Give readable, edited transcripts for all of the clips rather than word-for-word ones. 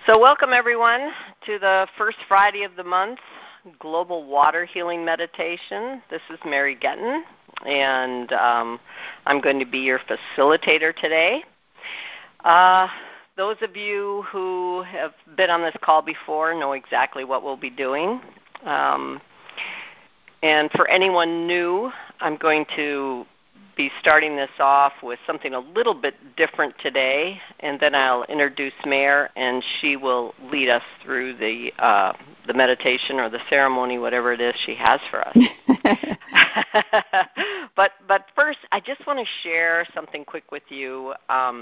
So welcome everyone to the first Friday of the month, Global Water Healing Meditation. This is Mary Getton, and I'm going to be your facilitator today. Those of you who have been on this call before know exactly what we'll be doing. And for anyone new, I'm going to be starting this off with something a little bit different today, and then I'll introduce Mare, and she will lead us through the meditation or the ceremony, whatever it is she has for us. But first, I just want to share something quick with you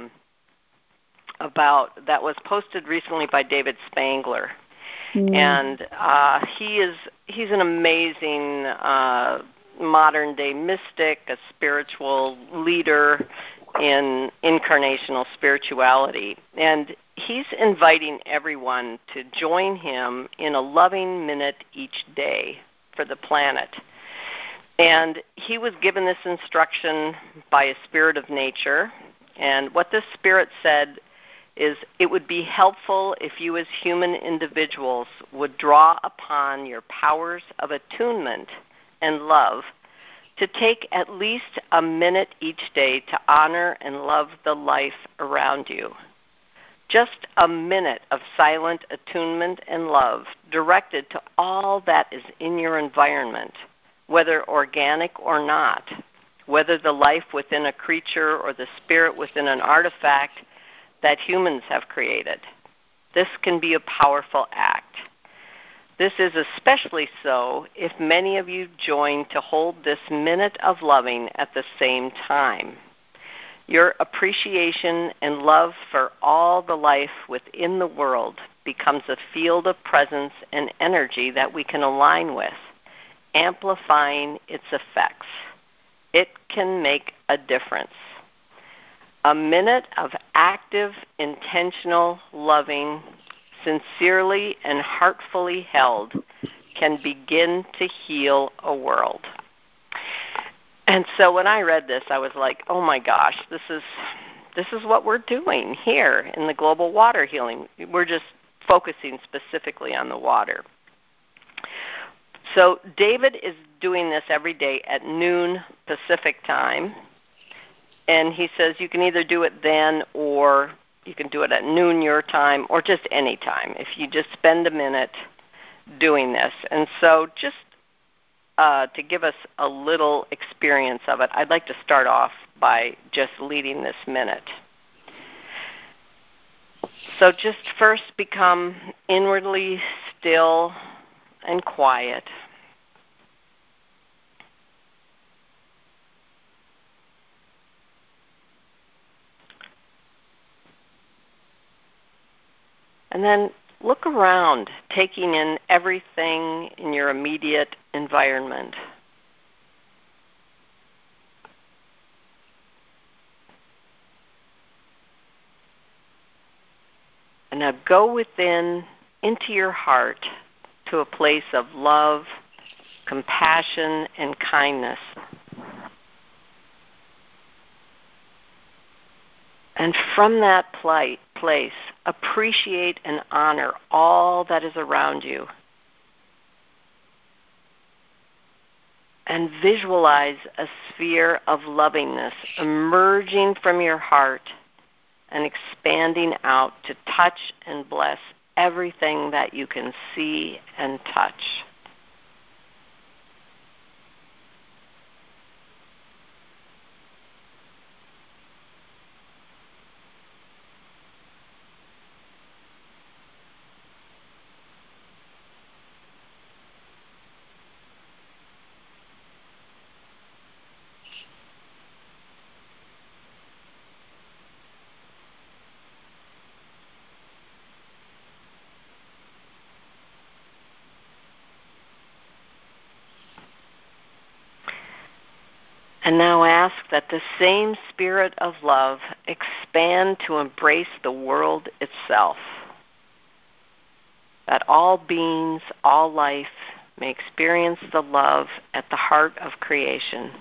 about that was posted recently by David Spangler. And he's an amazing modern-day mystic, a spiritual leader in incarnational spirituality. And he's inviting everyone to join him in a loving minute each day for the planet. And he was given this instruction by a spirit of nature. And what this spirit said is it would be helpful if you as human individuals would draw upon your powers of attunement and love to take at least a minute each day to honor and love the life around you. Just a minute of silent attunement and love directed to all that is in your environment, whether organic or not, whether the life within a creature or the spirit within an artifact that humans have created. This can be a powerful act. This is especially so if many of you join to hold this minute of loving at the same time. Your appreciation and love for all the life within the world becomes a field of presence and energy that we can align with, amplifying its effects. It can make a difference. A minute of active, intentional, loving, sincerely and heartfully held, can begin to heal a world. And so when I read this, I was like, oh my gosh, this is what we're doing here in the Global Water Healing. We're just focusing specifically on the water. So David is doing this every day at noon Pacific time. And he says you can either do it then or you can do it at noon your time or just any time if you just spend a minute doing this. And so just to give us a little experience of it, I'd like to start off by just leading this minute. So just first become inwardly still and quiet. And then look around, taking in everything in your immediate environment. And now go within, into your heart, to a place of love, compassion, and kindness. And from that place, appreciate and honor all that is around you. And visualize a sphere of lovingness emerging from your heart and expanding out to touch and bless everything that you can see and touch. And now ask that the same spirit of love expand to embrace the world itself, that all beings, all life may experience the love at the heart of creation.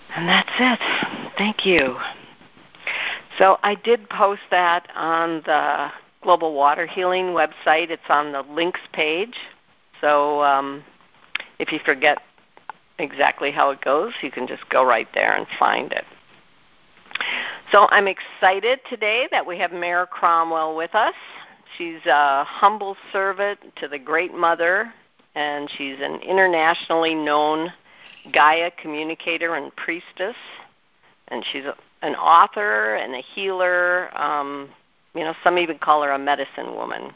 And that's it. Thank you. So I did post that on the Global Water Healing website. It's on the links page. So if you forget exactly how it goes, you can just go right there and find it. So I'm excited today that we have Mare Cromwell with us. She's a humble servant to the Great Mother, and she's an internationally known Gaia communicator and priestess. And she's an author and a healer. Some even call her a medicine woman.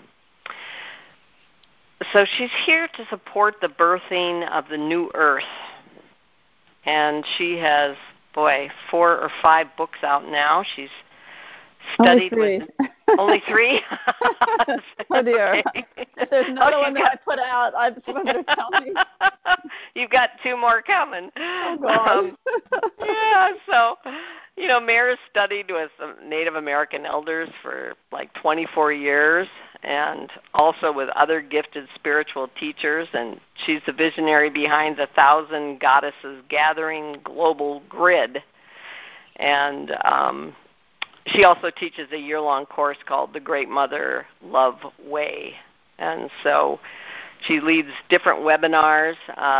So she's here to support the birthing of the new earth. And she has, 4 or 5 books out now. She's studied with only 3. Oh dear! Okay. If there's another one that I put out, someone better tell me. You've got 2 more coming. Oh God! So Mare has studied with Native American elders for like 24 years, and also with other gifted spiritual teachers. And she's the visionary behind the 1,000 Goddesses Gathering Global Grid. And she also teaches a year-long course called The Great Mother Love Way. And so she leads different webinars.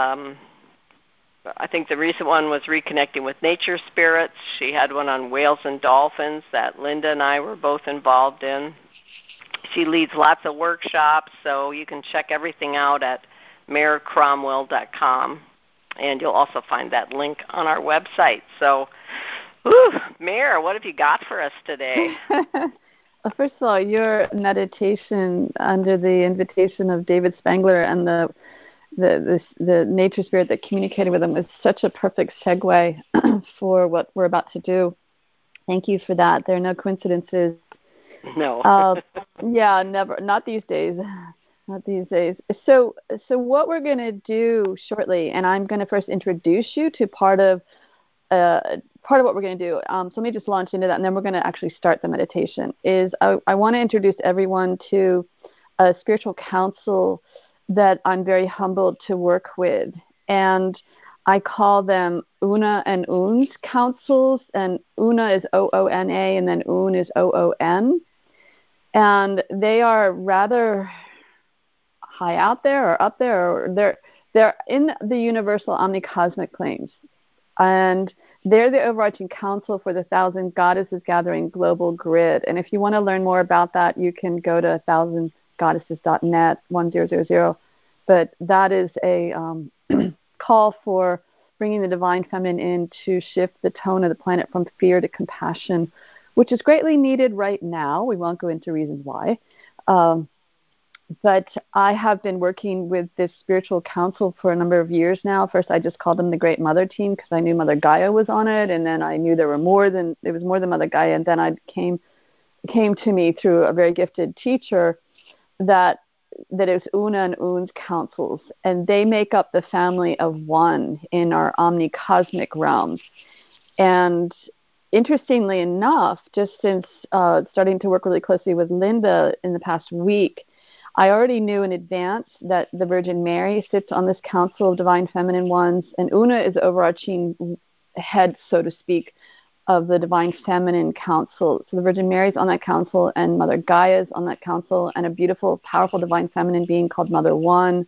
I think the recent one was Reconnecting with Nature Spirits. She had one on whales and dolphins that Linda and I were both involved in. She leads lots of workshops, so you can check everything out at marecromwell.com. And you'll also find that link on our website. So, Mare, what have you got for us today? Well, first of all, your meditation under the invitation of David Spangler and the nature spirit that communicated with him is such a perfect segue for what we're about to do. Thank you for that. There are no coincidences. No. Yeah, never. Not these days. Not these days. So what we're going to do shortly, and I'm going to first introduce you to part of what we're going to do. So let me just launch into that, and then we're going to actually start the meditation. I want to introduce everyone to a spiritual council that I'm very humbled to work with. And I call them Una and Oon's councils. And Una is O-O-N-A, and then Oon is O-O-N. And they are rather high out there or up there, or they're in the universal omnicosmic planes. And they're the overarching council for the 1,000 Goddesses Gathering Global Grid. And if you want to learn more about that, you can go to 1000goddesses.net 1000. But that is a call for bringing the divine feminine in to shift the tone of the planet from fear to compassion, which is greatly needed right now. We won't go into reasons why. But I have been working with this spiritual council for a number of years now. First, I just called them the Great Mother Team because I knew Mother Gaia was on it, and then I knew there was more than Mother Gaia. And then it came to me through a very gifted teacher that it was Una and Oon's councils, and they make up the family of one in our omnicosmic realms. And interestingly enough, just since starting to work really closely with Linda in the past week, I already knew in advance that the Virgin Mary sits on this council of divine feminine ones, and Una is the overarching head, so to speak, of the divine feminine council. So the Virgin Mary is on that council, and Mother Gaia is on that council, and a beautiful, powerful divine feminine being called Mother One.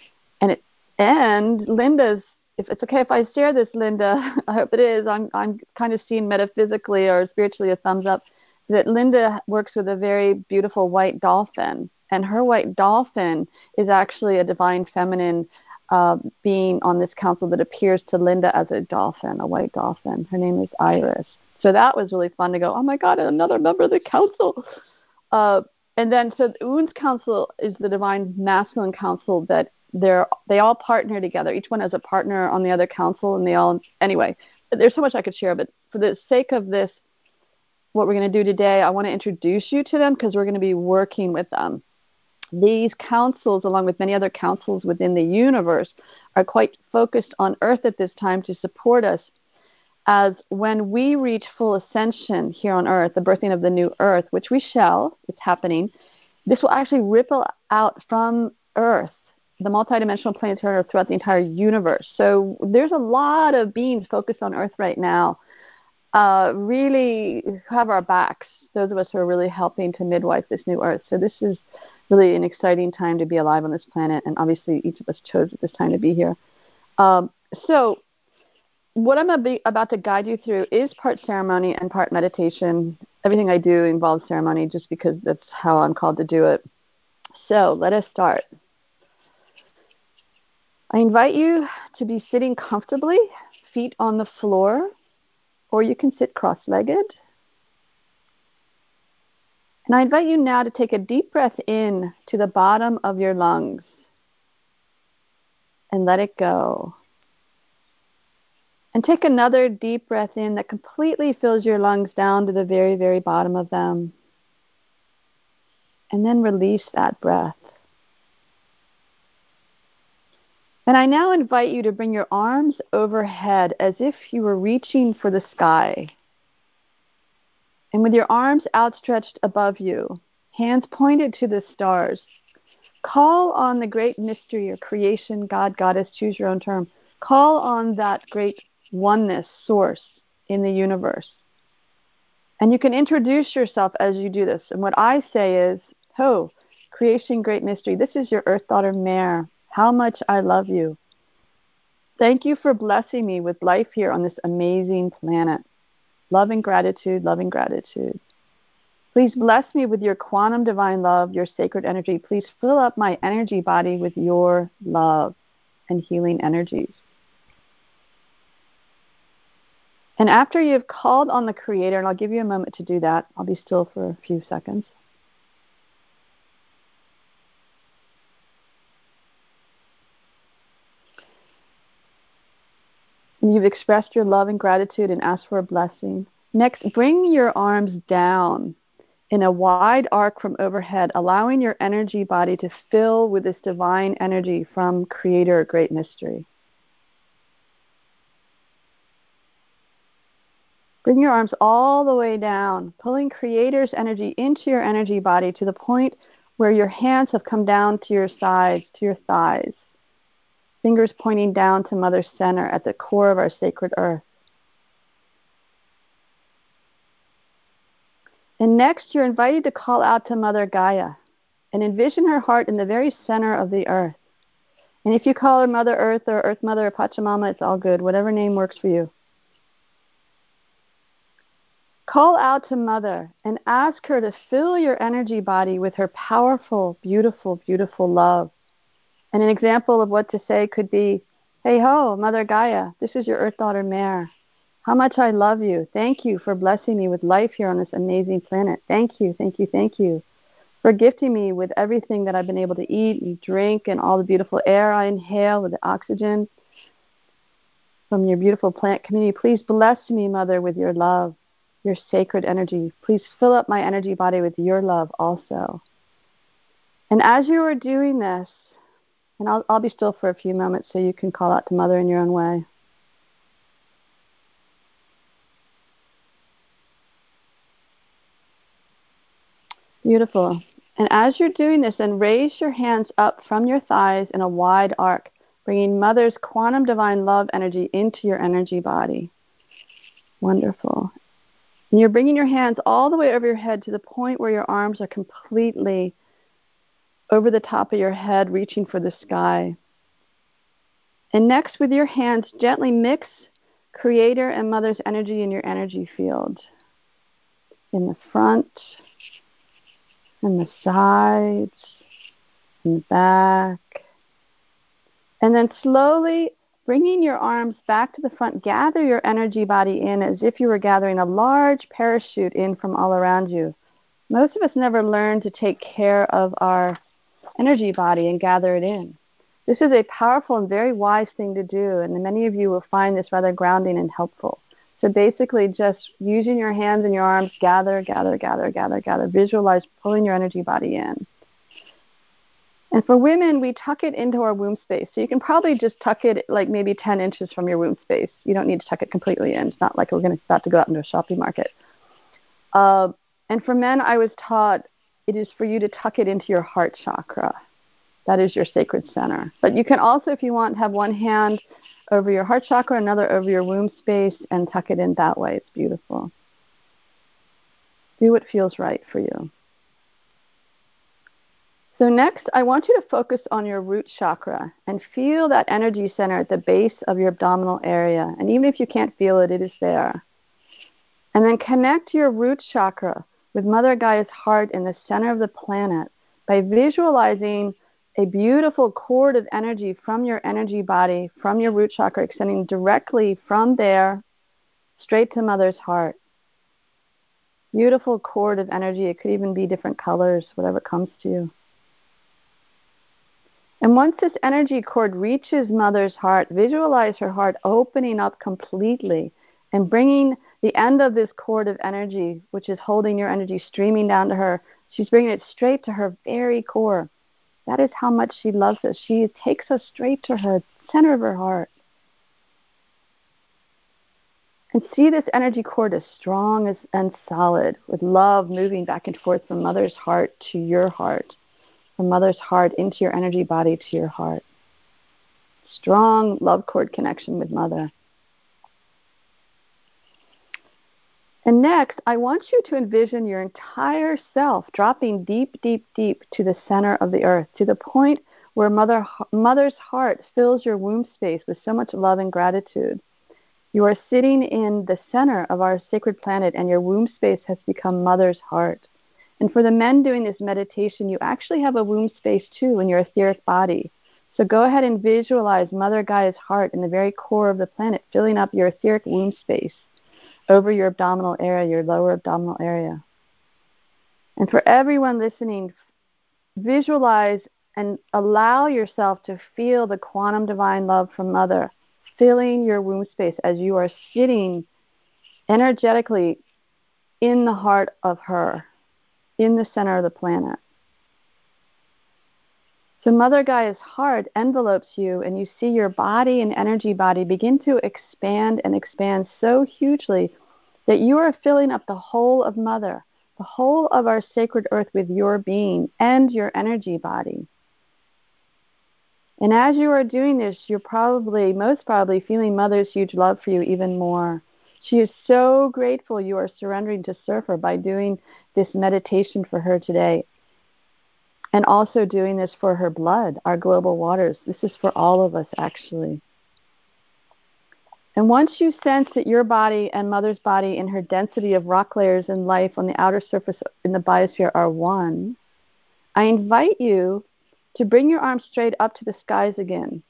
And Linda's, if it's okay if I share this, Linda, I hope it is. I'm kind of seeing metaphysically or spiritually a thumbs up that Linda works with a very beautiful white dolphin. And her white dolphin is actually a divine feminine being on this council that appears to Linda as a dolphin, a white dolphin. Her name is Iris. So that was really fun to go, oh my God, another member of the council. And then so Oon's council is the divine masculine council that they all partner together. Each one has a partner on the other council, and anyway, there's so much I could share, but for the sake of this, what we're going to do today, I want to introduce you to them because we're going to be working with them. These councils, along with many other councils within the universe, are quite focused on Earth at this time to support us, as when we reach full ascension here on Earth, the birthing of the new Earth, which we shall, it's happening, this will actually ripple out from Earth the multidimensional planetary Earth throughout the entire universe. So there's a lot of beings focused on Earth right now, really have our backs, those of us who are really helping to midwife this new Earth. So this is really an exciting time to be alive on this planet, and obviously each of us chose at this time to be here. So what I'm about to guide you through is part ceremony and part meditation. Everything I do involves ceremony just because that's how I'm called to do it. So let us start. I invite you to be sitting comfortably, feet on the floor, or you can sit cross-legged. And I invite you now to take a deep breath in to the bottom of your lungs and let it go. And take another deep breath in that completely fills your lungs down to the very, very bottom of them. And then release that breath. And I now invite you to bring your arms overhead as if you were reaching for the sky. And with your arms outstretched above you, hands pointed to the stars, call on the great mystery or creation, God, Goddess, choose your own term. Call on that great oneness source in the universe. And you can introduce yourself as you do this. And what I say is, "Ho, creation, great mystery, this is your Earth daughter, Mare. How much I love you. Thank you for blessing me with life here on this amazing planet. Love and gratitude, loving gratitude. Please bless me with your quantum divine love, your sacred energy. Please fill up my energy body with your love and healing energies." And after you've called on the Creator, and I'll give you a moment to do that, I'll be still for a few seconds. And you've expressed your love and gratitude and asked for a blessing. Next, bring your arms down in a wide arc from overhead, allowing your energy body to fill with this divine energy from Creator, Great Mystery. Bring your arms all the way down, pulling Creator's energy into your energy body to the point where your hands have come down to your sides, to your thighs. Fingers pointing down to Mother Center at the core of our sacred Earth. And next, you're invited to call out to Mother Gaia and envision her heart in the very center of the Earth. And if you call her Mother Earth or Earth Mother or Pachamama, it's all good, whatever name works for you. Call out to Mother and ask her to fill your energy body with her powerful, beautiful, beautiful love. And an example of what to say could be, "Hey ho, Mother Gaia, this is your Earth daughter, Mare. How much I love you. Thank you for blessing me with life here on this amazing planet. Thank you, thank you, thank you for gifting me with everything that I've been able to eat and drink and all the beautiful air I inhale with the oxygen from your beautiful plant community. Please bless me, Mother, with your love, your sacred energy. Please fill up my energy body with your love also." And as you are doing this, and I'll be still for a few moments so you can call out to Mother in your own way. Beautiful. And as you're doing this, then raise your hands up from your thighs in a wide arc, bringing Mother's quantum divine love energy into your energy body. Wonderful. And you're bringing your hands all the way over your head to the point where your arms are completely over the top of your head, reaching for the sky. And next, with your hands, gently mix Creator and Mother's energy in your energy field. In the front, in the sides, in the back. And then slowly bringing your arms back to the front, gather your energy body in as if you were gathering a large parachute in from all around you. Most of us never learn to take care of our energy body and gather it in. This is a powerful and very wise thing to do, and many of you will find this rather grounding and helpful. So basically just using your hands and your arms, gather, gather, gather, gather, gather. Visualize pulling your energy body in. And for women, we tuck it into our womb space. So you can probably just tuck it like maybe 10 inches from your womb space. You don't need to tuck it completely in. It's not like we're about to go out into a shopping market. And for men, I was taught it is for you to tuck it into your heart chakra. That is your sacred center. But you can also, if you want, have one hand over your heart chakra, another over your womb space, and tuck it in that way. It's beautiful. Do what feels right for you. So next, I want you to focus on your root chakra and feel that energy center at the base of your abdominal area. And even if you can't feel it, it is there. And then connect your root chakra with Mother Gaia's heart in the center of the planet by visualizing a beautiful cord of energy from your energy body, from your root chakra, extending directly from there straight to Mother's heart. Beautiful cord of energy. It could even be different colors, whatever comes to you. And once this energy cord reaches Mother's heart, visualize her heart opening up completely and bringing the end of this cord of energy, which is holding your energy, streaming down to her. She's bringing it straight to her very core. That is how much she loves us. She takes us straight to her, center of her heart. And see this energy cord as strong and solid, with love moving back and forth from Mother's heart to your heart, from Mother's heart into your energy body to your heart. Strong love cord connection with Mother. And next, I want you to envision your entire self dropping deep, deep, deep to the center of the earth, to the point where Mother's heart fills your womb space with so much love and gratitude. You are sitting in the center of our sacred planet, and your womb space has become Mother's heart. And for the men doing this meditation, you actually have a womb space too in your etheric body. So go ahead and visualize Mother Gaia's heart in the very core of the planet, filling up your etheric womb space over your abdominal area, your lower abdominal area. And for everyone listening, visualize and allow yourself to feel the quantum divine love from Mother filling your womb space as you are sitting energetically in the heart of her, in the center of the planet. So Mother Gaia's heart envelopes you, and you see your body and energy body begin to expand and expand so hugely that you are filling up the whole of Mother, the whole of our sacred earth with your being and your energy body. And as you are doing this, you're most probably feeling Mother's huge love for you even more. She is so grateful you are surrendering to serve her by doing this meditation for her today. And also doing this for her blood, our global waters. This is for all of us, actually. And once you sense that your body and Mother's body in her density of rock layers and life on the outer surface in the biosphere are one, I invite you to bring your arms straight up to the skies again.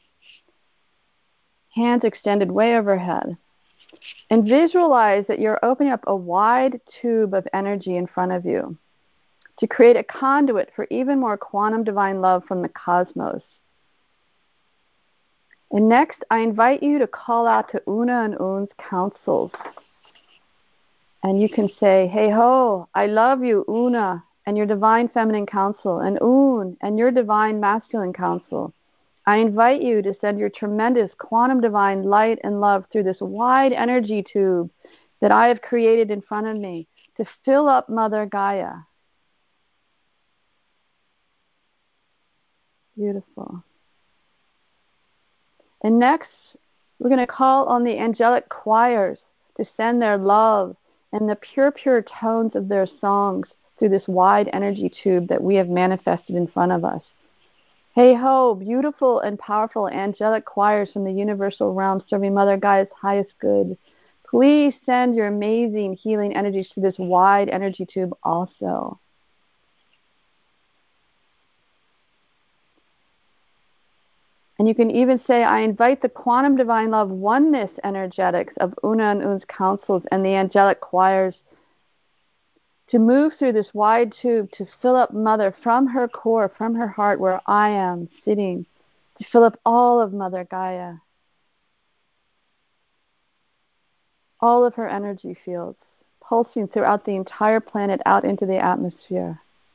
Hands extended way overhead. And visualize that you're opening up a wide tube of energy in front of you to create a conduit for even more quantum divine love from the cosmos. And next, I invite you to call out to Una and Un's councils. And you can say, hey ho, I love you, Una, and your divine feminine council, and Un, and your divine masculine council. I invite you to send your tremendous quantum divine light and love through this wide energy tube that I have created in front of me to fill up Mother Gaia. Beautiful. And next, we're going to call on the angelic choirs to send their love and the pure, pure tones of their songs through this wide energy tube that we have manifested in front of us. Hey ho, beautiful and powerful angelic choirs from the universal realm serving Mother Gaia's highest good. Please send your amazing healing energies to this wide energy tube also. And you can even say, I invite the quantum divine love oneness energetics of Una and Un's councils and the angelic choirs to move through this wide tube to fill up Mother from her core, from her heart where I am sitting, to fill up all of Mother Gaia, all of her energy fields, pulsing throughout the entire planet out into the atmosphere.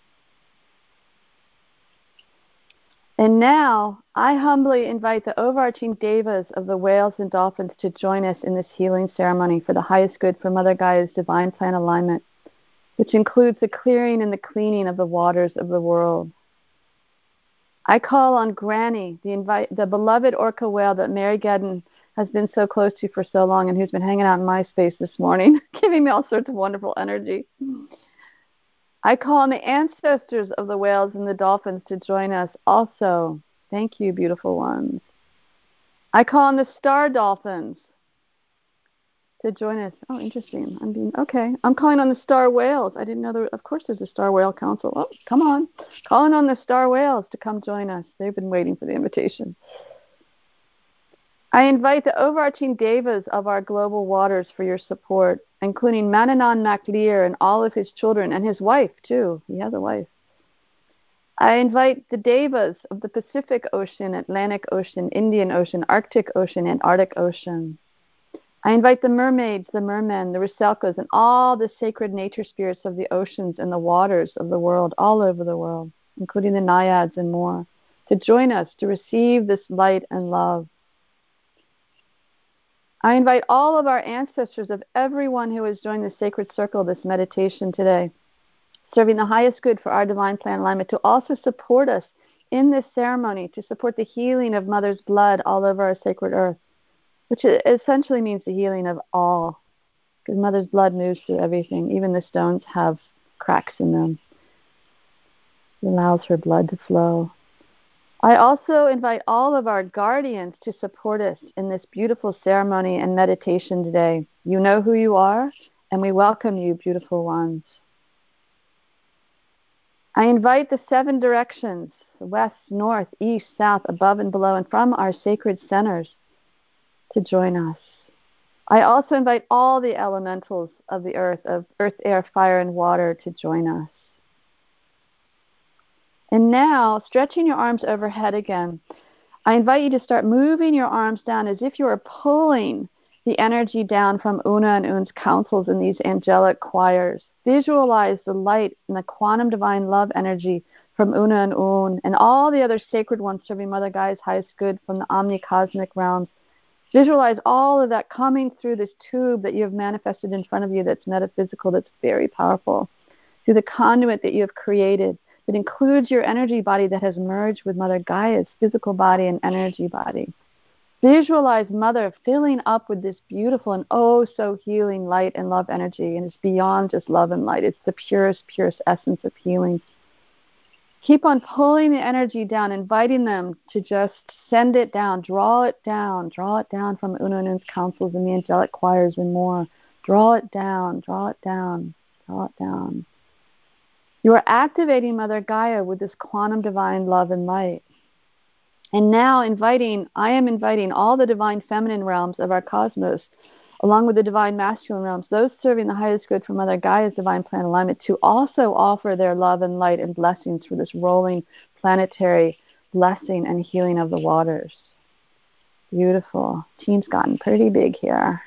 And now, I humbly invite the overarching devas of the whales and dolphins to join us in this healing ceremony for the highest good for Mother Gaia's divine plan alignment, which includes the clearing and the cleaning of the waters of the world. I call on Granny, the beloved orca whale that Mary Gedden has been so close to for so long and who's been hanging out in my space this morning, giving me all sorts of wonderful energy. I call on the ancestors of the whales and the dolphins to join us also. Thank you, beautiful ones. I call on the star dolphins to join us. Oh, interesting. I'm calling on the star whales. I didn't know of course there's a star whale council. Oh, come on. Calling on the star whales to come join us. They've been waiting for the invitation. I invite the overarching devas of our global waters for your support, including Mananan Maclear and all of his children and his wife, too. He has a wife. I invite the devas of the Pacific Ocean, Atlantic Ocean, Indian Ocean, Arctic Ocean, and Arctic Ocean. I invite the mermaids, the mermen, the rusalkas, and all the sacred nature spirits of the oceans and the waters of the world, all over the world, including the naiads and more, to join us to receive this light and love. I invite all of our ancestors, of everyone who has joined the sacred circle of this meditation today, serving the highest good for our divine plan alignment, to also support us in this ceremony, to support the healing of Mother's blood all over our sacred earth, which essentially means the healing of all, because Mother's blood moves through everything. Even the stones have cracks in them. It allows her blood to flow. I also invite all of our guardians to support us in this beautiful ceremony and meditation today. You know who you are, and we welcome you, beautiful ones. I invite the 7 directions, west, north, east, south, above and below, and from our sacred centers to join us. I also invite all the elementals of the earth, of earth, air, fire, and water to join us. And now, stretching your arms overhead again, I invite you to start moving your arms down as if you are pulling the energy down from Una and Un's councils in these angelic choirs. Visualize the light and the quantum divine love energy from Una and Un and all the other sacred ones serving Mother Gaia's highest good from the omni-cosmic realms. Visualize all of that coming through this tube that you have manifested in front of you that's metaphysical, that's very powerful, through the conduit that you have created that includes your energy body that has merged with Mother Gaia's physical body and energy body. Visualize Mother filling up with this beautiful and oh so healing light and love energy, and it's beyond just love and light. It's the purest, purest essence of healing. Keep on pulling the energy down, inviting them to just send it down, draw it down from Una and Un's councils and the angelic choirs and more. Draw it down, draw it down, draw it down. You are activating Mother Gaia with this quantum divine love and light. And now I am inviting all the divine feminine realms of our cosmos, along with the divine masculine realms, those serving the highest good for Mother Gaia's divine plan alignment, to also offer their love and light and blessings for this rolling planetary blessing and healing of the waters. Beautiful. Team's gotten pretty big here.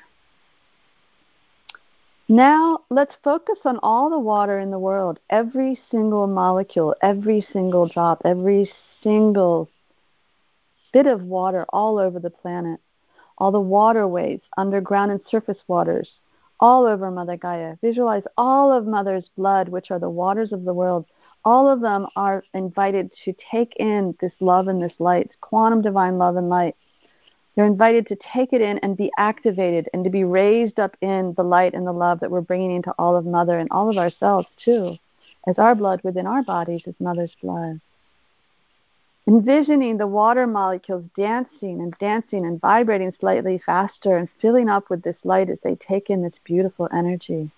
Now, let's focus on all the water in the world, every single molecule, every single drop, every single bit of water all over the planet, all the waterways, underground and surface waters, all over Mother Gaia. Visualize all of Mother's blood, which are the waters of the world. All of them are invited to take in this love and this light, quantum divine love and light. They're invited to take it in and be activated and to be raised up in the light and the love that we're bringing into all of Mother and all of ourselves too, as our blood within our bodies is Mother's blood. Envisioning the water molecules dancing and vibrating slightly faster and filling up with this light as they take in this beautiful energy.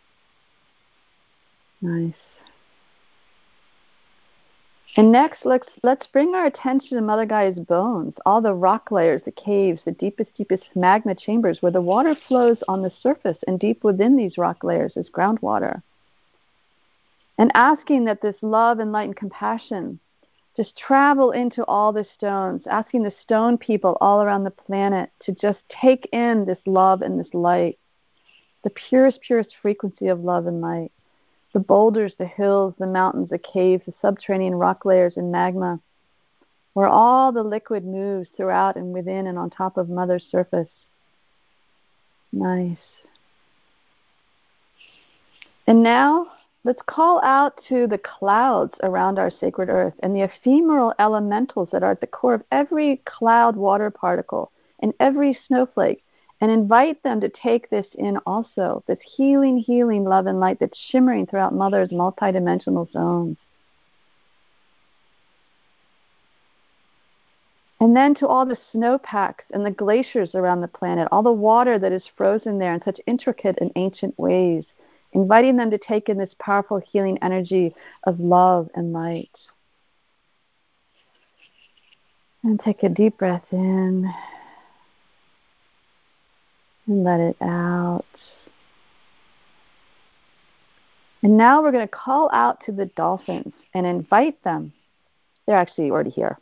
Nice. And next, let's bring our attention to Mother Gaia's bones, all the rock layers, the caves, the deepest magma chambers where the water flows on the surface, and deep within these rock layers is groundwater. And asking that this love and light and compassion just travel into all the stones, asking the stone people all around the planet to just take in this love and this light, the purest, purest frequency of love and light. The boulders, the hills, the mountains, the caves, the subterranean rock layers and magma, where all the liquid moves throughout and within and on top of Mother's surface. Nice. And now let's call out to the clouds around our sacred earth and the ephemeral elementals that are at the core of every cloud water particle and every snowflake, and invite them to take this in also, this healing, healing love and light that's shimmering throughout Mother's multidimensional zones. And then to all the snowpacks and the glaciers around the planet, all the water that is frozen there in such intricate and ancient ways, inviting them to take in this powerful healing energy of love and light. And take a deep breath in and let it out. And now we're going to call out to the dolphins and invite them. They're actually already here.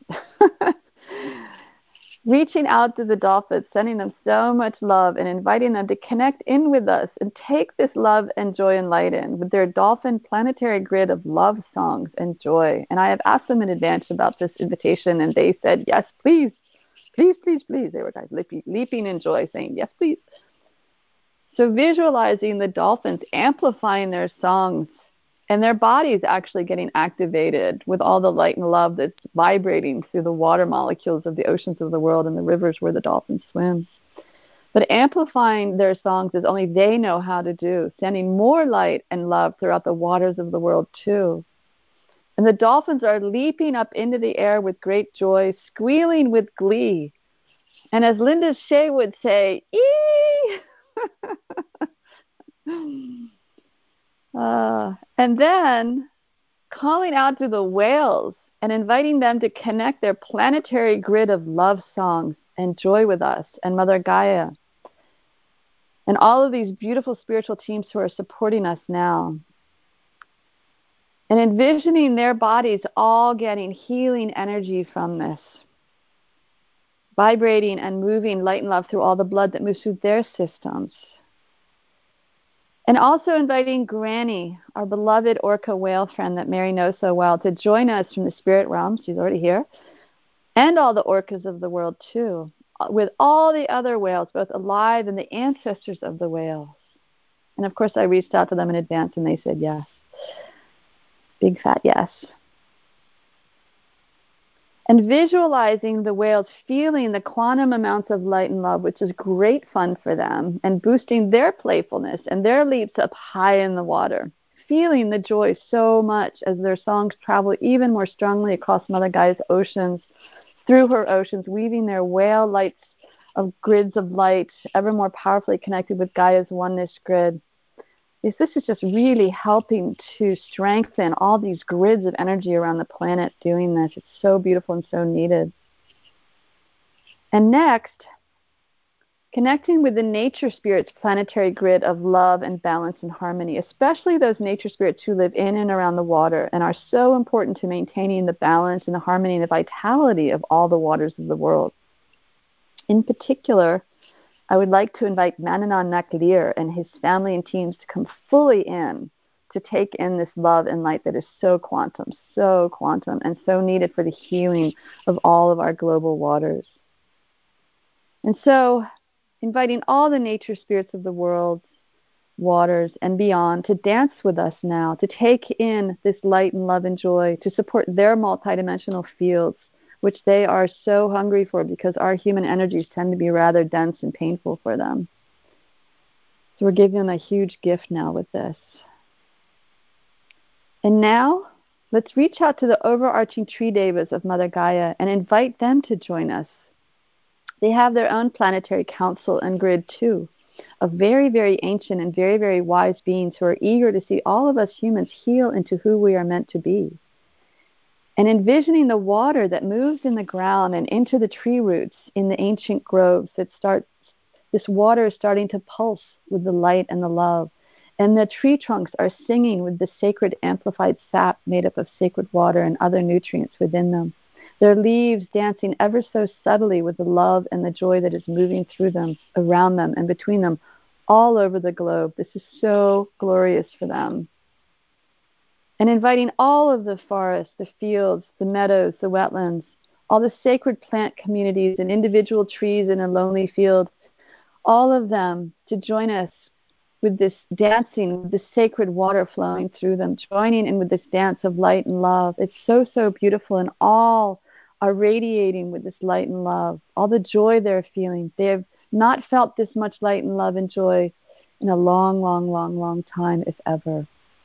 Reaching out to the dolphins, sending them so much love and inviting them to connect in with us and take this love and joy and light in with their dolphin planetary grid of love songs and joy. And I have asked them in advance about this invitation, and they said, yes, please, please, please, please. They were guys leaping in joy, saying, yes, please. So visualizing the dolphins amplifying their songs and their bodies actually getting activated with all the light and love that's vibrating through the water molecules of the oceans of the world and the rivers where the dolphins swim. But amplifying their songs as only they know how to do, sending more light and love throughout the waters of the world too. And the dolphins are leaping up into the air with great joy, squealing with glee. And as Linda Shea would say, ee! And then calling out to the whales and inviting them to connect their planetary grid of love songs and joy with us and Mother Gaia. And all of these beautiful spiritual teams who are supporting us now. And envisioning their bodies all getting healing energy from this. Vibrating and moving light and love through all the blood that moves through their systems. And also inviting Granny, our beloved orca whale friend that Mary knows so well, to join us from the spirit realm. She's already here. And all the orcas of the world too, with all the other whales, both alive and the ancestors of the whales. And of course I reached out to them in advance and they said yes. Big fat yes. And visualizing the whales feeling the quantum amounts of light and love, which is great fun for them, and boosting their playfulness and their leaps up high in the water, feeling the joy so much as their songs travel even more strongly across Mother Gaia's oceans, through her oceans, weaving their whale lights of grids of light ever more powerfully connected with Gaia's oneness grid. This is just really helping to strengthen all these grids of energy around the planet doing this. It's so beautiful and so needed. And next, connecting with the nature spirits' planetary grid of love and balance and harmony, especially those nature spirits who live in and around the water and are so important to maintaining the balance and the harmony and the vitality of all the waters of the world. In particular, I would like to invite Mananan Naklir and his family and teams to come fully in to take in this love and light that is so quantum, and so needed for the healing of all of our global waters. And so, inviting all the nature spirits of the world, waters, and beyond to dance with us now, to take in this light and love and joy, to support their multidimensional fields, which they are so hungry for because our human energies tend to be rather dense and painful for them. So we're giving them a huge gift now with this. And now, let's reach out to the overarching tree devas of Mother Gaia and invite them to join us. They have their own planetary council and grid too, of very, very ancient and very, very wise beings who are eager to see all of us humans heal into who we are meant to be. And envisioning the water that moves in the ground and into the tree roots in the ancient groves this water is starting to pulse with the light and the love. And the tree trunks are singing with the sacred amplified sap made up of sacred water and other nutrients within them. Their leaves dancing ever so subtly with the love and the joy that is moving through them, around them, and between them, all over the globe. This is so glorious for them. And inviting all of the forests, the fields, the meadows, the wetlands, all the sacred plant communities and individual trees in a lonely field, all of them to join us with this dancing, with this sacred water flowing through them, joining in with this dance of light and love. It's so, so beautiful, and all are radiating with this light and love, all the joy they're feeling. They have not felt this much light and love and joy in a long, long, long, long time, if ever.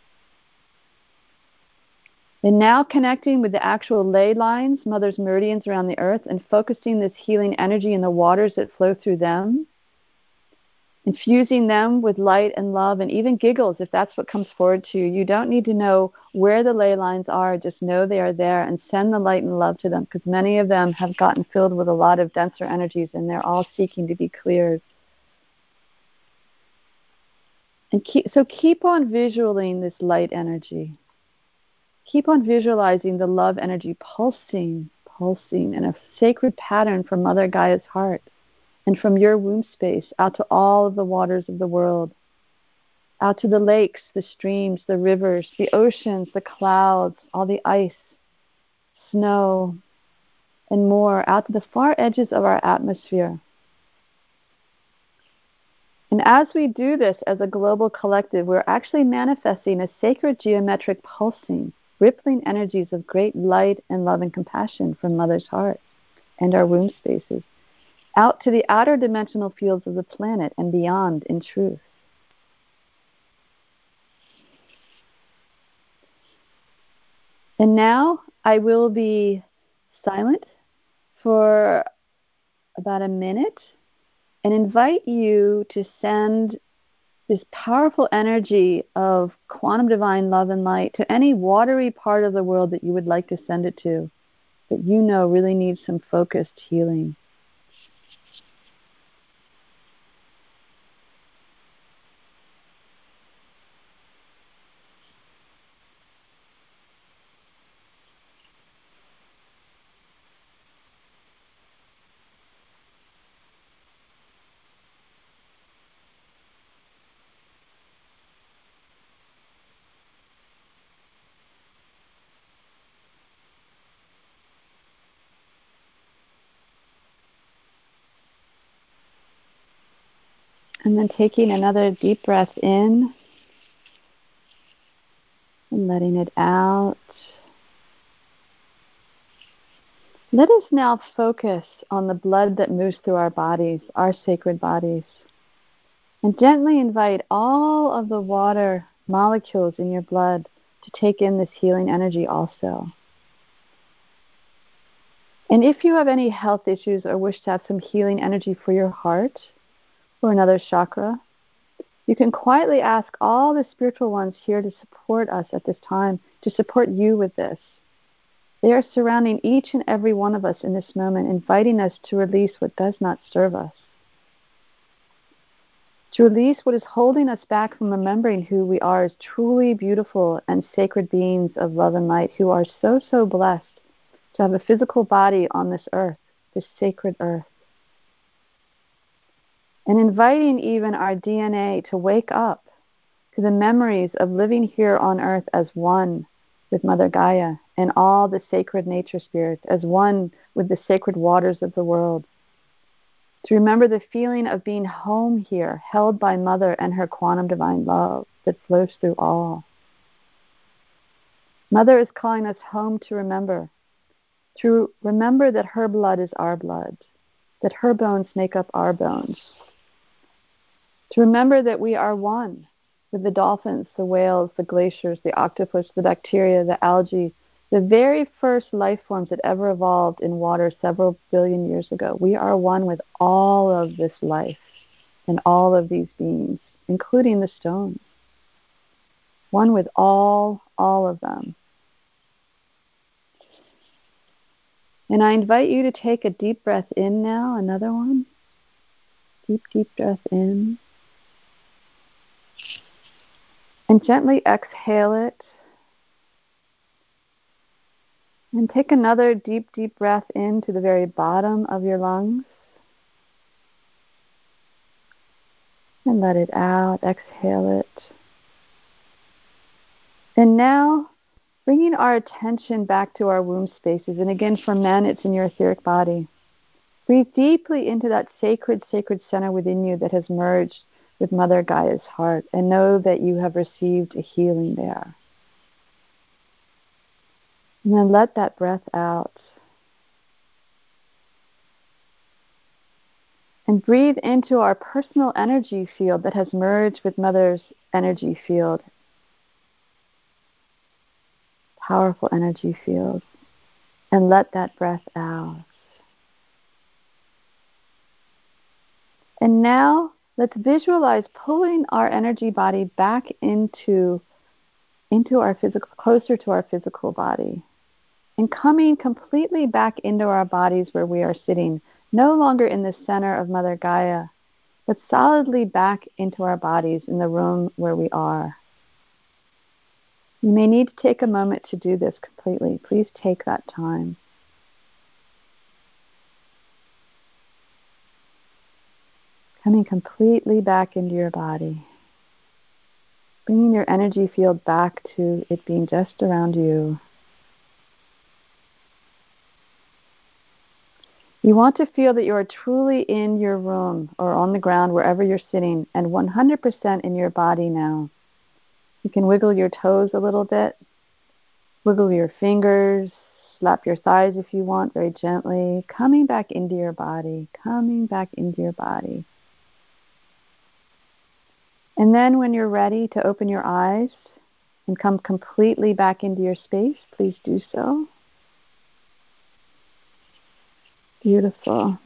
And now connecting with the actual ley lines, Mother's meridians around the earth, and focusing this healing energy in the waters that flow through them, infusing them with light and love, and even giggles if that's what comes forward to you. You don't need to know where the ley lines are, just know they are there, and send the light and love to them, because many of them have gotten filled with a lot of denser energies, and they're all seeking to be cleared. And keep on visualizing this light energy. Keep on visualizing the love energy pulsing in a sacred pattern from Mother Gaia's heart and from your womb space out to all of the waters of the world, out to the lakes, the streams, the rivers, the oceans, the clouds, all the ice, snow, and more, out to the far edges of our atmosphere. And as we do this as a global collective, we're actually manifesting a sacred geometric pulsing, rippling energies of great light and love and compassion from Mother's heart and our womb spaces, out to the outer dimensional fields of the planet and beyond in truth. And now I will be silent for about a minute and invite you to send this powerful energy of quantum divine love and light to any watery part of the world that you would like to send it to, that you know really needs some focused healing. And then taking another deep breath in and letting it out. Let us now focus on the blood that moves through our bodies, our sacred bodies, and gently invite all of the water molecules in your blood to take in this healing energy also. And if you have any health issues or wish to have some healing energy for your heart or another chakra, you can quietly ask all the spiritual ones here to support us at this time, to support you with this. They are surrounding each and every one of us in this moment, inviting us to release what does not serve us, to release what is holding us back from remembering who we are as truly beautiful and sacred beings of love and light who are so, so blessed to have a physical body on this earth, this sacred earth. And inviting even our DNA to wake up to the memories of living here on earth as one with Mother Gaia and all the sacred nature spirits, as one with the sacred waters of the world. To remember the feeling of being home here, held by Mother and her quantum divine love that flows through all. Mother is calling us home to remember that her blood is our blood, that her bones make up our bones. To remember that we are one with the dolphins, the whales, the glaciers, the octopus, the bacteria, the algae, the very first life forms that ever evolved in water several billion years ago. We are one with all of this life and all of these beings, including the stones. One with all of them. And I invite you to take a deep breath in now, another one. Deep, deep breath in. And gently exhale it. And take another deep, deep breath into the very bottom of your lungs. And let it out, exhale it. And now, bringing our attention back to our womb spaces. And again, for men, it's in your etheric body. Breathe deeply into that sacred, sacred center within you that has merged with Mother Gaia's heart, and know that you have received a healing there. And then let that breath out. And breathe into our personal energy field that has merged with Mother's energy field. Powerful energy field. And let that breath out. And now let's visualize pulling our energy body back into our physical, closer to our physical body. And coming completely back into our bodies where we are sitting. No longer in the center of Mother Gaia, but solidly back into our bodies in the room where we are. You may need to take a moment to do this completely. Please take that time. Coming completely back into your body. Bringing your energy field back to it being just around you. You want to feel that you are truly in your room or on the ground, wherever you're sitting, and 100% in your body now. You can wiggle your toes a little bit, wiggle your fingers, slap your thighs if you want, very gently, coming back into your body, coming back into your body. And then when you're ready to open your eyes and come completely back into your space, please do so. Beautiful.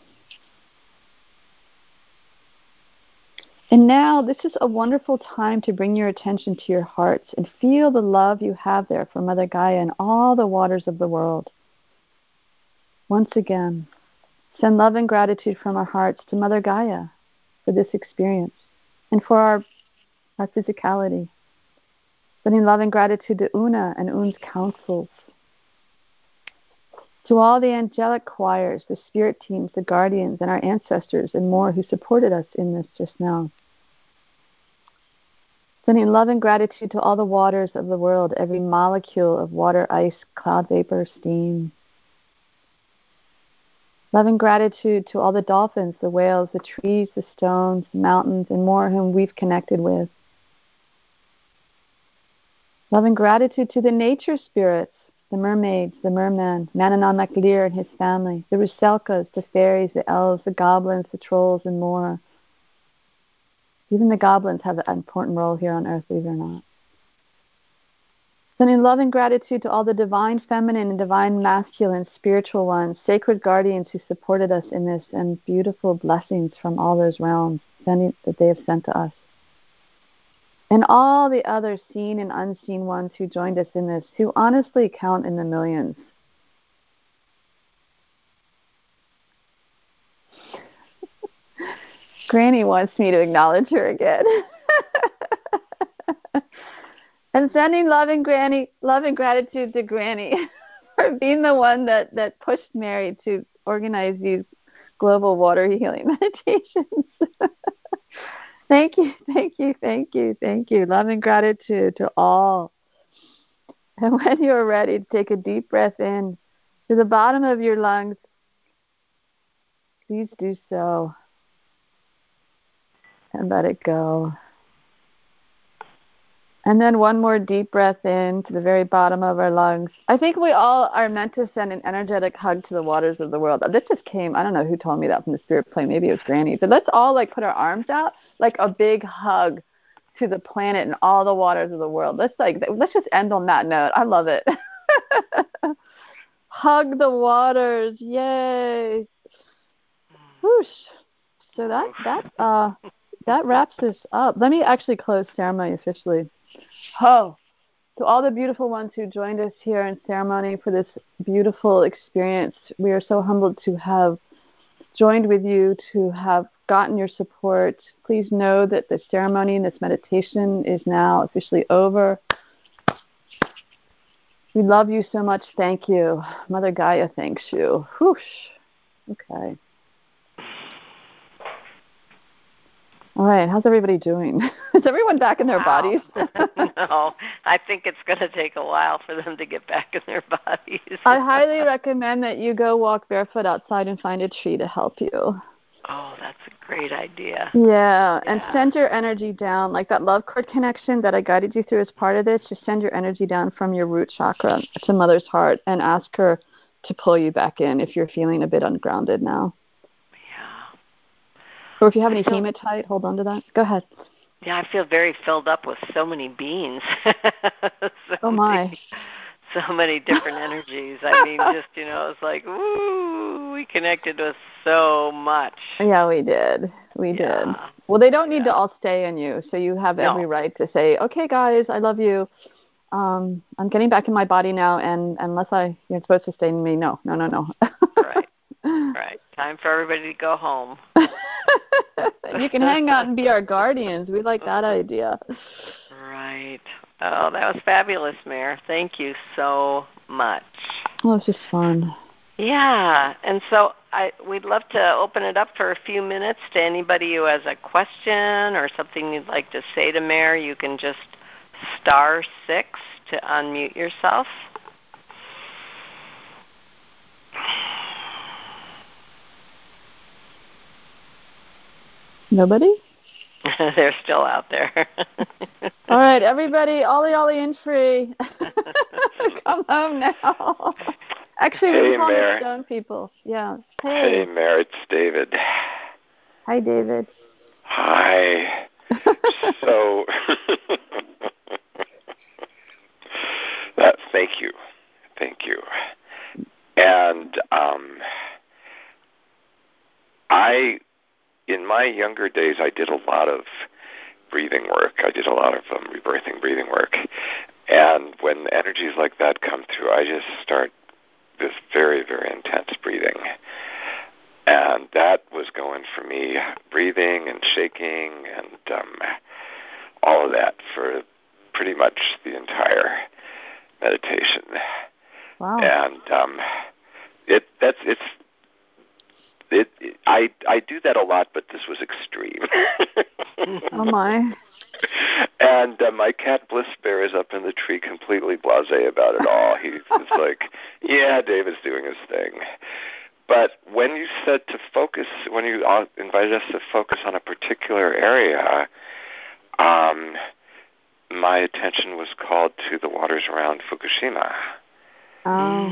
And now this is a wonderful time to bring your attention to your hearts and feel the love you have there for Mother Gaia and all the waters of the world. Once again, send love and gratitude from our hearts to Mother Gaia for this experience and for our physicality. Sending love and gratitude to Una and Un's councils. To all the angelic choirs, the spirit teams, the guardians, and our ancestors and more who supported us in this just now. Sending love and gratitude to all the waters of the world, every molecule of water, ice, cloud vapor, steam. Love and gratitude to all the dolphins, the whales, the trees, the stones, the mountains, and more whom we've connected with. Love and gratitude to the nature spirits, the mermaids, the mermen, Manannán Mac Lir and his family, the Ruselkas, the fairies, the elves, the goblins, the trolls, and more. Even the goblins have an important role here on Earth, believe it or not. Sending love and gratitude to all the divine feminine and divine masculine spiritual ones, sacred guardians who supported us in this, and beautiful blessings from all those realms that they have sent to us. And all the other seen and unseen ones who joined us in this, who honestly count in the millions. Granny wants me to acknowledge her again. And sending love and gratitude to Granny for being the one that pushed Mary to organize these global water healing meditations. Thank you, thank you, thank you, thank you. Love and gratitude to all. And when you're ready, take a deep breath in to the bottom of your lungs. Please do so. And let it go. And then one more deep breath in to the very bottom of our lungs. I think we all are meant to send an energetic hug to the waters of the world. This just came, I don't know who told me that from the spirit plane. Maybe it was Granny. But let's all put our arms out like a big hug to the planet and all the waters of the world. Let's just end on that note. I love it. Hug the waters. Yay. Whoosh. So that wraps this up. Let me actually close ceremony officially. To all the beautiful ones who joined us here in ceremony for this beautiful experience, we are so humbled to have joined with you, to have gotten your support. Please know that the ceremony and this meditation is now officially over. We love you so much. Thank you. Mother Gaia thanks you. Whoosh. Okay. All right, how's everybody doing? Is everyone back in their bodies? No, I think it's going to take a while for them to get back in their bodies. I highly recommend that you go walk barefoot outside and find a tree to help you. Oh, that's a great idea. Yeah, and send your energy down, like that love cord connection that I guided you through as part of this. Just send your energy down from your root chakra to Mother's heart and ask her to pull you back in if you're feeling a bit ungrounded now. Yeah. Or if you have any hematite, hold on to that. Go ahead. Yeah, I feel very filled up with so many beings. Oh, my. So many different energies. I mean, just, it's like, woo, we connected with so much. Yeah, we did. We did. Well, they don't need to all stay in you, so you have every right to say, okay, guys, I love you. I'm getting back in my body now, and unless you're supposed to stay in me, no. Right. Time for everybody to go home. You can hang out and be our guardians. We like that idea. Right. Oh, that was fabulous, Mare. Thank you so much. Well, it's just fun. Yeah, and so we'd love to open it up for a few minutes to anybody who has a question or something you'd like to say to Mare. You can just *6 to unmute yourself. Nobody? They're still out there. All right, everybody, ollie in free. Come home now. Actually, we call the stone people. Yeah. Hey, Mare, it's David. Hi, David. Hi. So, thank you. And in my younger days, I did a lot of breathing work. I did a lot of rebirthing breathing work. And when energies like that come through, I just start this very, very intense breathing. And that was going for me, breathing and shaking and all of that for pretty much the entire meditation. Wow. And I do that a lot, but this was extreme. Oh my. And my cat Bliss Bear is up in the tree completely blasé about it all. He's like, yeah, David's doing his thing. But when you said to focus, when you invited us to focus on a particular area, my attention was called to the waters around Fukushima. Oh.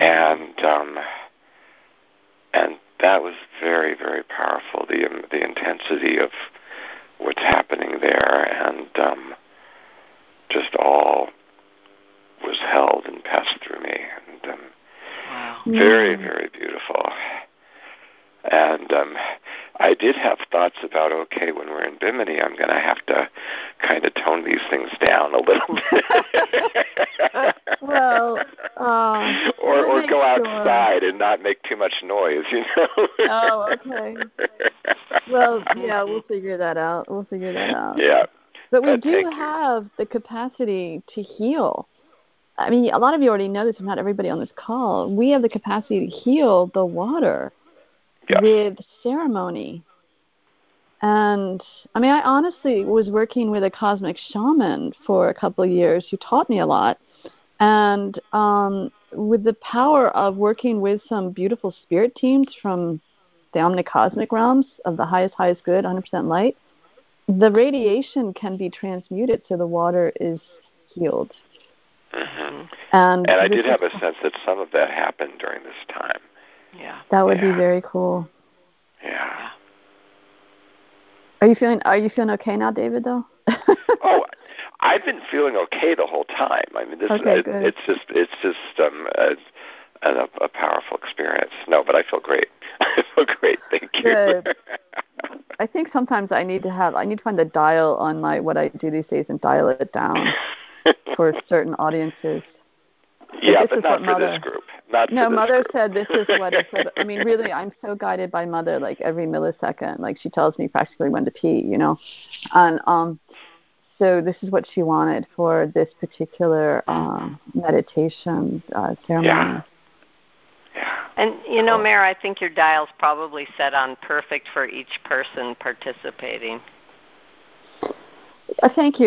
And that was very, very powerful, the intensity of what's happening there, and just all was held and passed through me, and wow. Very, very beautiful. And I did have thoughts about, okay, when we're in Bimini, I'm going to have to kind of tone these things down a little bit. Well, or go outside and not make too much noise, Oh, okay. Well, yeah, we'll figure that out. Yeah. But we do have the capacity to heal. I mean, a lot of you already know this, and not everybody on this call. We have the capacity to heal the water with ceremony. And, I mean, I honestly was working with a cosmic shaman for a couple of years who taught me a lot. And with the power of working with some beautiful spirit teams from the omnicosmic realms of the highest good, 100% light, the radiation can be transmuted so the water is healed. Mm-hmm. And I did have a sense that some of that happened during this time. Yeah. That would be very cool. Yeah. Are you feeling okay now, David, though? Oh, I've been feeling okay the whole time. I mean, it's just a powerful experience. No, but I feel great. I feel great. Thank you. Good. I think sometimes I need to find the dial on what I do these days and dial it down for certain audiences. Yeah, but not for this group. No, Mother said this is what it said. I mean, really, I'm so guided by Mother, like every millisecond. Like she tells me practically when to pee, And so this is what she wanted for this particular meditation ceremony. Yeah. And, Mare, I think your dial's probably set on perfect for each person participating. Thank you.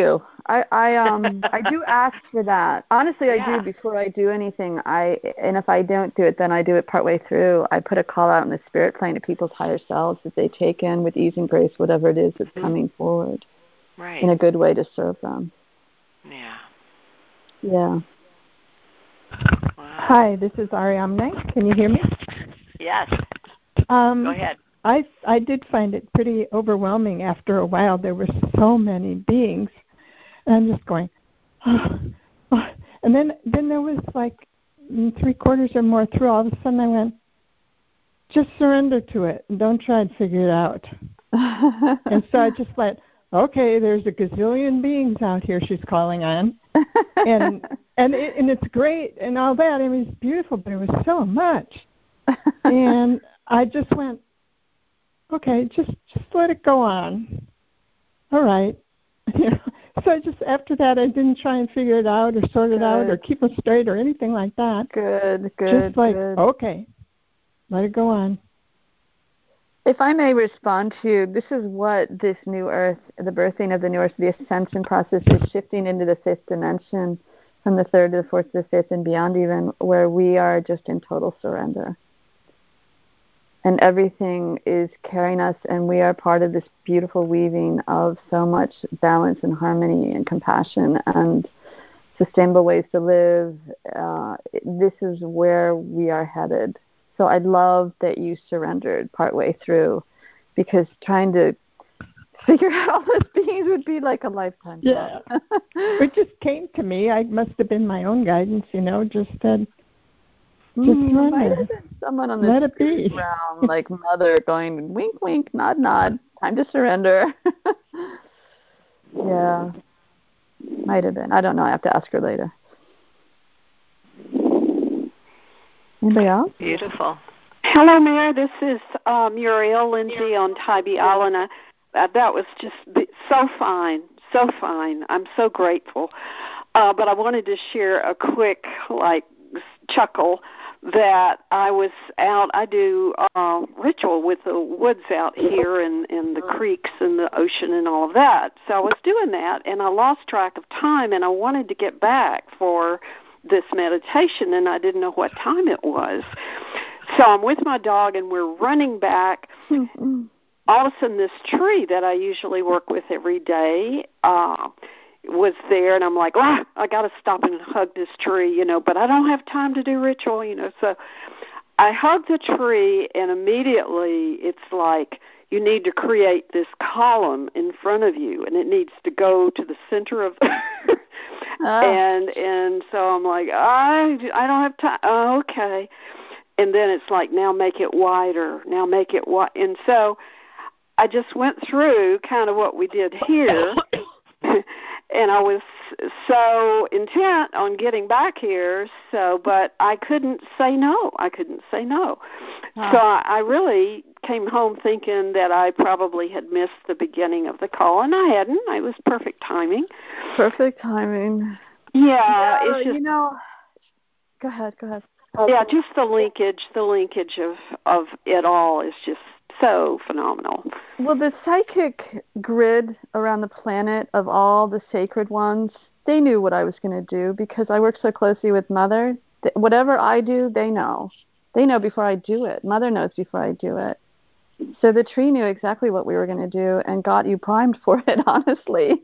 I do ask for that. Honestly, I do before I do anything. And if I don't do it, then I do it partway through. I put a call out in the spirit plane to people's higher selves that they take in with ease and grace whatever it is that's coming forward. Right. In a good way to serve them. Yeah. Yeah. Wow. Hi, this is Ariamne. Can you hear me? Yes. Go ahead. I did find it pretty overwhelming after a while. There were so many beings. And I'm just going, oh. And then there was like 3/4 or more through. All of a sudden I went, just surrender to it and don't try and figure it out. And so I just went, okay, there's a gazillion beings out here she's calling on. And it's great and all that. I mean, it's beautiful, but it was so much. And I just went, okay, just let it go on. All right. So I just, after that, I didn't try and figure it out or sort it out or keep it straight or anything like that. Good. Just like, okay, let it go on. If I may respond to you, this is what this new earth, the birthing of the new earth, the ascension process is shifting into the fifth dimension, from the third to the fourth to the fifth and beyond even, where we are just in total surrender. And everything is carrying us, and we are part of this beautiful weaving of so much balance and harmony and compassion and sustainable ways to live. This is where we are headed. So I love that you surrendered partway through, because trying to figure out all those beings would be like a lifetime. Yeah. It just came to me. I must have been my own guidance, just said, might have been someone on let the it be realm, like Mother, going wink, wink, nod, nod. Time to surrender. Yeah, might have been. I don't know. I have to ask her later. Anybody else? Beautiful. Hello, Mayor. This is Muriel Lindsay on Tybee Island. That was just so fine, so fine. I'm so grateful. But I wanted to share a quick, chuckle that I was out. I do ritual with the woods out here and the creeks and the ocean and all of that. So I was doing that, and I lost track of time, and I wanted to get back for this meditation, and I didn't know what time it was. So I'm with my dog, and we're running back. All of a sudden, this tree that I usually work with every day was there, and I'm like, I got to stop and hug this tree, but I don't have time to do ritual, So I hug the tree, and immediately it's like you need to create this column in front of you, and it needs to go to the center of and so I'm like, I don't have time. Oh, okay. And then it's like, now make it wider. Now make it wide. And so I just went through kind of what we did here, and I was so intent on getting back here, but I couldn't say no. So I really came home thinking that I probably had missed the beginning of the call, and I hadn't. It was perfect timing. Perfect timing. Yeah, it's just, Go ahead. Yeah, just the linkage of it all is just so phenomenal. Well, the psychic grid around the planet of all the sacred ones, they knew what I was going to do because I work so closely with Mother. Whatever I do, they know. They know before I do it. Mother knows before I do it. So the tree knew exactly what we were going to do and got you primed for it, honestly.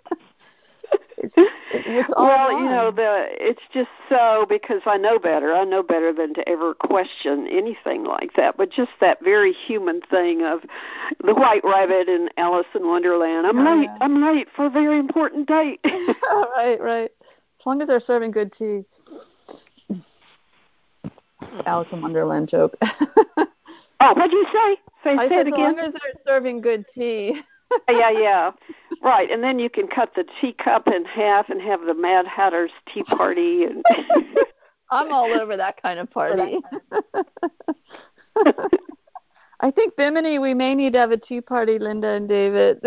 It's just so, because I know better. I know better than to ever question anything like that. But just that very human thing of the White Rabbit and Alice in Wonderland. I'm late for a very important date. Right. As long as they're serving good tea. Alice in Wonderland joke. Oh, what'd you say? Say it again. As long as they're serving good tea. Yeah. Right, and then you can cut the teacup in half and have the Mad Hatter's tea party. And I'm all over that kind of party. I think Bimini, we may need to have a tea party, Linda and David.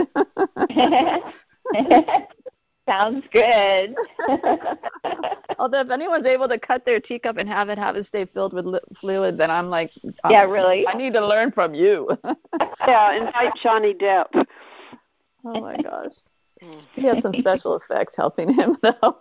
Sounds good. Although if anyone's able to cut their teacup and have it stay filled with fluid, then I'm like, yeah, really. I need to learn from you. Yeah, invite Johnny Depp. Oh my gosh. He has some special effects helping him, though.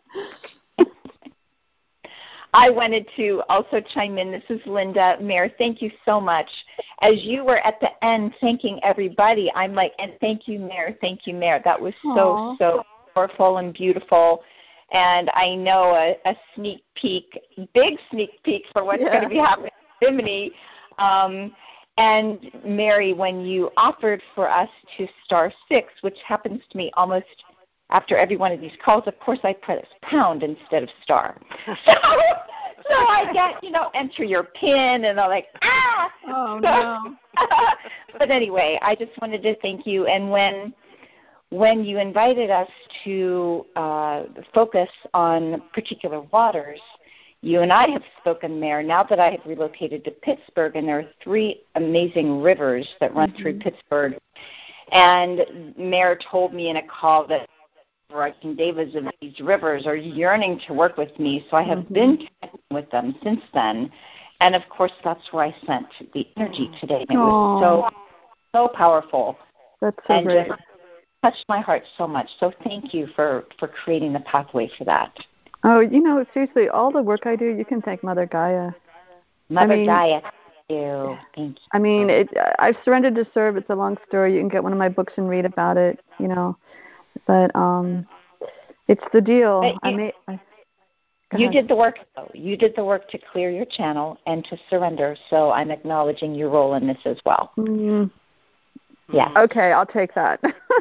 I wanted to also chime in. This is Linda. Mayor, thank you so much. As you were at the end thanking everybody, I'm like, and thank you, Mayor, thank you, Mayor. That was so powerful and beautiful. And I know a sneak peek, big sneak peek for what's going to be happening in Bimini. And Mary, when you offered for us to star 6, which happens to me almost after every one of these calls, of course I press pound instead of star. So I get, enter your PIN, and I'm like, ah! Oh, no. But anyway, I just wanted to thank you. And when you invited us to focus on particular waters, you and I have spoken there. Now that I have relocated to Pittsburgh, and there are 3 amazing rivers that run through Pittsburgh, and Mayor told me in a call that King Davids of these rivers are yearning to work with me, so I have been connecting with them since then. And, of course, that's where I sent the energy today. It was so powerful. That's so great. Just touched my heart so much. So thank you for creating the pathway for that. Oh, seriously, all the work I do, you can thank Mother Gaia. Gaia, thank you. Thank you. I mean, I've surrendered to serve. It's a long story. You can get one of my books and read about it, But it's the deal. You did the work, though. You did the work to clear your channel and to surrender, so I'm acknowledging your role in this as well. Mm. Yeah. Okay, I'll take that.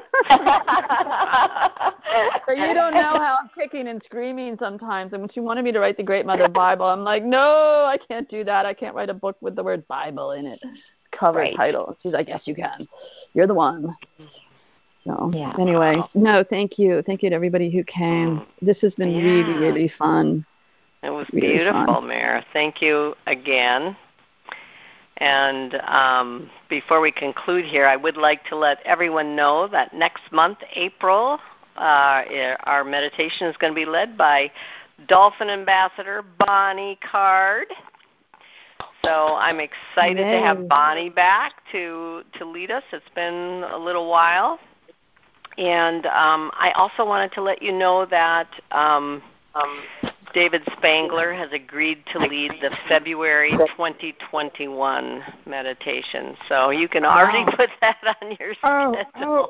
So you don't know how I'm kicking and screaming sometimes. And when she wanted me to write the Great Mother Bible, I'm like, no, I can't do that. I can't write a book with the word Bible in it. Cover title. She's like, yes, you can. You're the one. So anyway, thank you. Thank you to everybody who came. This has been really, really fun. It was really beautiful, Mayor. Thank you again. And before we conclude here, I would like to let everyone know that next month, April, our meditation is going to be led by Dolphin Ambassador Bonnie Card. So I'm excited to have Bonnie back to lead us. It's been a little while. And I also wanted to let you know that David Spangler has agreed to lead the February 2021 meditation. So you can already put that on your schedule.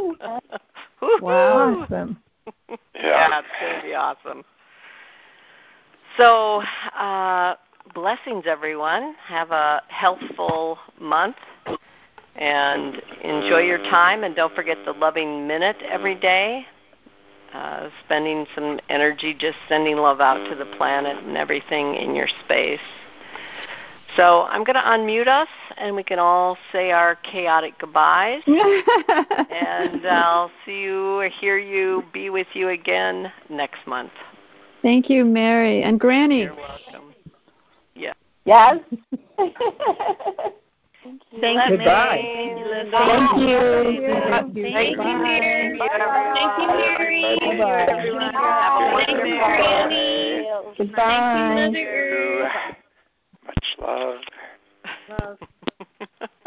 Wow. Awesome. Yeah, it's going to be awesome. So blessings, everyone. Have a healthful month. And enjoy your time, and don't forget the loving minute every day. Spending some energy just sending love out to the planet and everything in your space. So I'm going to unmute us, and we can all say our chaotic goodbyes. And I'll see you, hear you, be with you again next month. Thank you, Mary. And Granny. You're welcome. Yeah. Yes. Thank you. Goodbye. Thank you. Thank you, Thank you, Mary. Thank you, Mary. Bye-bye. Have a wonderful Granny. Goodbye. Much love. Love.